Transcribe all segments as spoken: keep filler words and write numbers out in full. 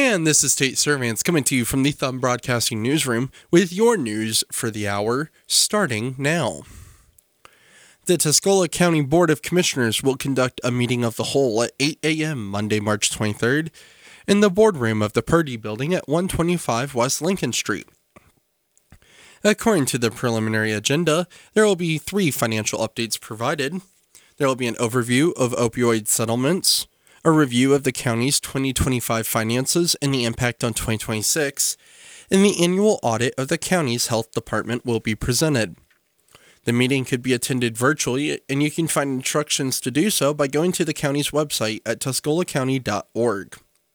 And this is Tate Servants coming to you from the Thumb Broadcasting Newsroom with your news for the hour, starting now. The Tuscola County Board of Commissioners will conduct a meeting of the whole at eight a.m. Monday, March twenty-third, in the boardroom of the Purdy Building at one twenty-five West Lincoln Street. According to the preliminary agenda, there will be three financial updates provided. There will be an overview of opioid settlements, a review of the county's twenty twenty-five finances and the impact on twenty twenty-six, and the annual audit of the county's health department will be presented. The meeting could be attended virtually, and you can find instructions to do so by going to the county's website at tuscola county dot org.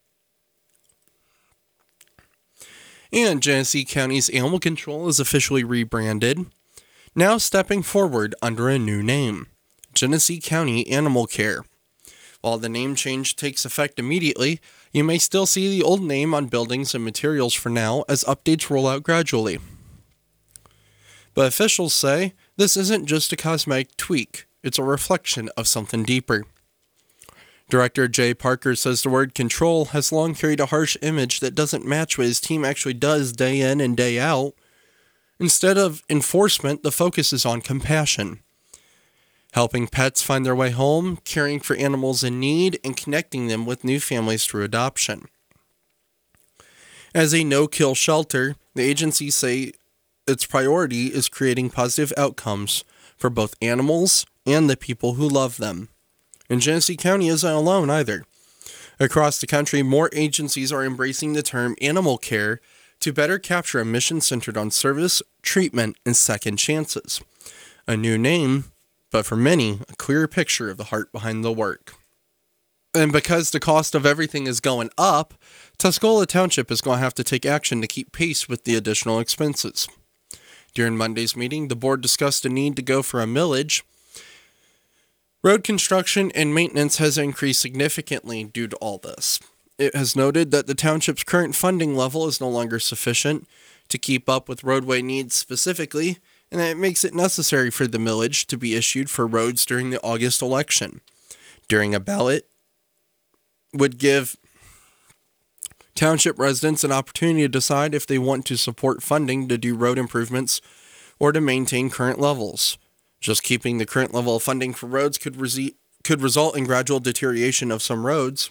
And Genesee County's animal control is officially rebranded, now stepping forward under a new name, Genesee County Animal Care. While the name change takes effect immediately, you may still see the old name on buildings and materials for now as updates roll out gradually. But officials say this isn't just a cosmetic tweak, it's a reflection of something deeper. Director Jay Parker says the word control has long carried a harsh image that doesn't match what his team actually does day in and day out. Instead of enforcement, the focus is on compassion. Helping pets find their way home, caring for animals in need, and connecting them with new families through adoption. As a no-kill shelter, the agency say its priority is creating positive outcomes for both animals and the people who love them. And Genesee County isn't alone either. Across the country, more agencies are embracing the term animal care to better capture a mission centered on service, treatment, and second chances. A new name, but for many, a clearer picture of the heart behind the work. And because the cost of everything is going up, Tuscola Township is going to have to take action to keep pace with the additional expenses. During Monday's meeting, the board discussed a need to go for a millage. Road construction and maintenance has increased significantly due to all this. It has noted that the township's current funding level is no longer sufficient to keep up with roadway needs specifically, and that it makes it necessary for the millage to be issued for roads during the August election. During a ballot, would give township residents an opportunity to decide if they want to support funding to do road improvements or to maintain current levels. Just keeping the current level of funding for roads could, rese- could result in gradual deterioration of some roads.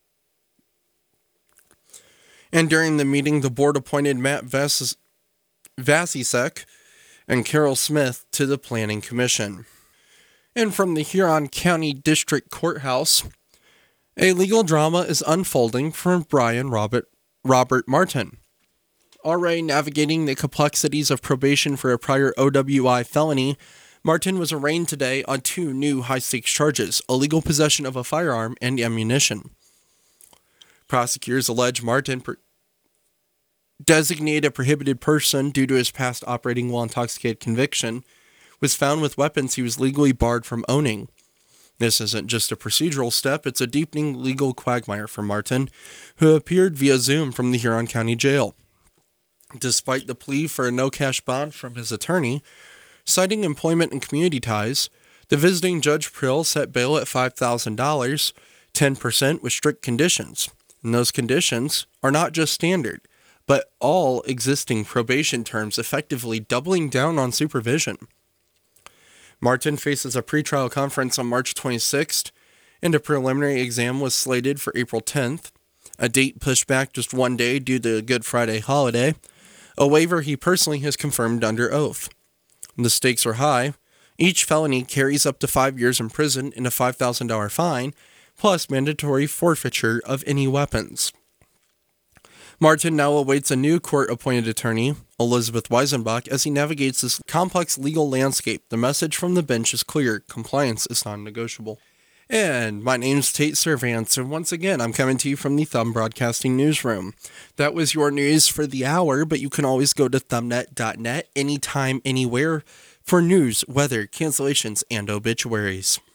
And during the meeting, the board appointed Matt Vas- Vasisek and Carol Smith to the Planning Commission. And from the Huron County District Courthouse, a legal drama is unfolding for Brian Robert, Robert Martin. Already navigating the complexities of probation for a prior O W I felony, Martin was arraigned today on two new high-stakes charges, illegal possession of a firearm and ammunition. Prosecutors allege Martin per- designated a prohibited person due to his past operating while intoxicated conviction, was found with weapons he was legally barred from owning. This isn't just a procedural step, it's a deepening legal quagmire for Martin, who appeared via Zoom from the Huron County Jail. Despite the plea for a no-cash bond from his attorney, citing employment and community ties, the visiting Judge Prill set bail at five thousand dollars, ten percent with strict conditions. And those conditions are not just standard, but all existing probation terms, effectively doubling down on supervision. Martin faces a pretrial conference on March twenty-sixth, and a preliminary exam was slated for April tenth, a date pushed back just one day due to the Good Friday holiday, a waiver he personally has confirmed under oath. The stakes are high. Each felony carries up to five years in prison and a five thousand dollars fine, plus mandatory forfeiture of any weapons. Martin now awaits a new court-appointed attorney, Elizabeth Weisenbach, as he navigates this complex legal landscape. The message from the bench is clear. Compliance is non-negotiable. And my name's Tate Servants, and once again, I'm coming to you from the Thumb Broadcasting Newsroom. That was your news for the hour, but you can always go to thumbnet dot net anytime, anywhere for news, weather, cancellations, and obituaries.